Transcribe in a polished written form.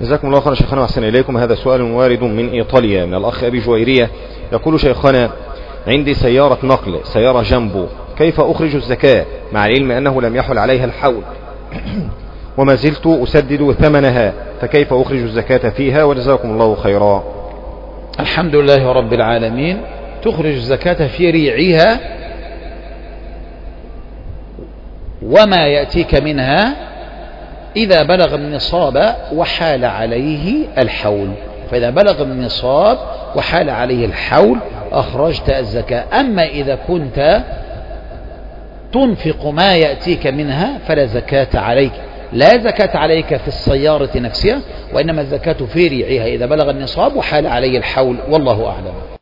جزاكم الله خيرا شيخنا وأحسن إليكم. هذا سؤال وارد من إيطاليا من الأخ أبي جويرية، يقول: شيخنا، عندي سيارة نقل، سيارة جنبو، كيف أخرج الزكاة مع العلم أنه لم يحل عليها الحول وما زلت أسدد ثمنها، فكيف أخرج الزكاة فيها؟ وجزاكم الله خيرا. الحمد لله رب العالمين. تخرج الزكاة في ريعها وما يأتيك منها إذا بلغ النصاب وحال عليه الحول، فإذا بلغ النصاب وحال عليه الحول أخرجت الزكاة. أما إذا كنت تنفق ما يأتيك منها فلا زكاة عليك، لا زكاة عليك في السيارة نفسها، وإنما الزكاة في ريعها إذا بلغ النصاب وحال عليه الحول، والله أعلم.